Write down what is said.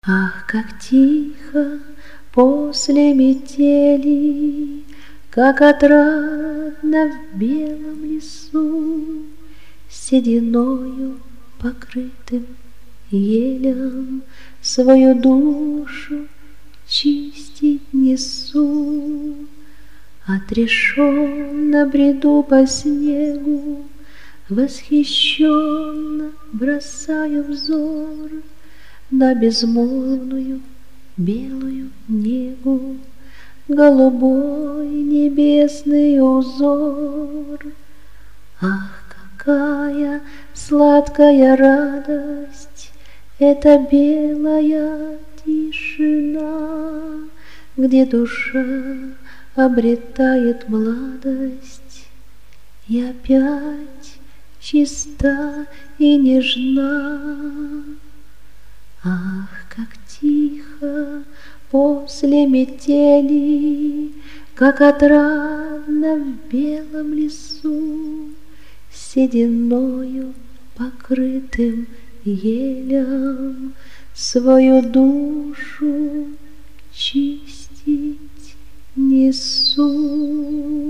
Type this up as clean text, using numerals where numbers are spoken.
Ах, как тихо после метели, как отрадно в белом лесу, сединою покрытым елем свою душу чистить несу. Отрешенно бреду по снегу, восхищенно бросаю взор на безмолвную белую негу, голубой небесный узор. Ах, какая сладкая радость, эта белая тишина, где душа обретает младость и опять чиста и нежна. Ах, как тихо после метели, как отрадно в белом лесу, сединою покрытым елем свою душу чистить несу.